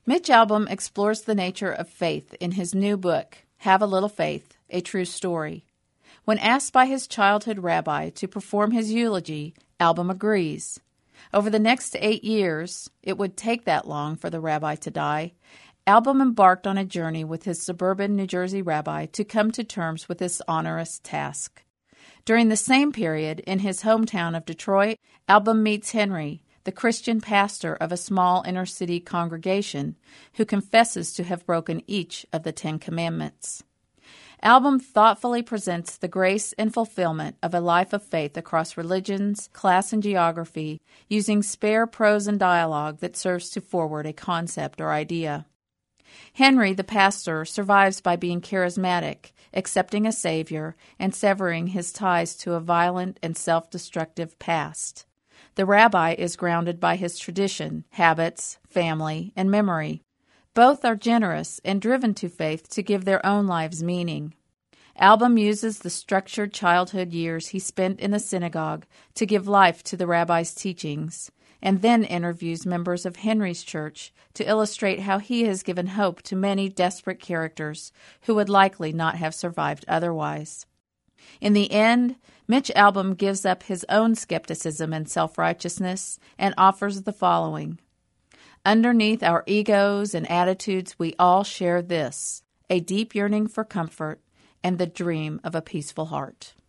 Mitch Albom explores the nature of faith in his new book, Have a Little Faith, A True Story. When asked by his childhood rabbi to perform his eulogy, Albom agrees. Over the next 8 years, it would take that long for the rabbi to die, Albom embarked on a journey with his suburban New Jersey rabbi to come to terms with this onerous task. During the same period, in his hometown of Detroit, Albom meets Henry, the Christian pastor of a small inner-city congregation, who confesses to have broken each of the 10 Commandments. Albom thoughtfully presents the grace and fulfillment of a life of faith across religions, class, and geography, using spare prose and dialogue that serves to forward a concept or idea. Henry, the pastor, survives by being charismatic, accepting a savior, and severing his ties to a violent and self-destructive past. The rabbi is grounded by his tradition, habits, family, and memory. Both are generous and driven to faith to give their own lives meaning. Albom uses the structured childhood years he spent in the synagogue to give life to the rabbi's teachings, and then interviews members of Henry's church to illustrate how he has given hope to many desperate characters who would likely not have survived otherwise. In the end, Mitch Albom gives up his own skepticism and self-righteousness and offers the following. Underneath our egos and attitudes, we all share this, a deep yearning for comfort and the dream of a peaceful heart.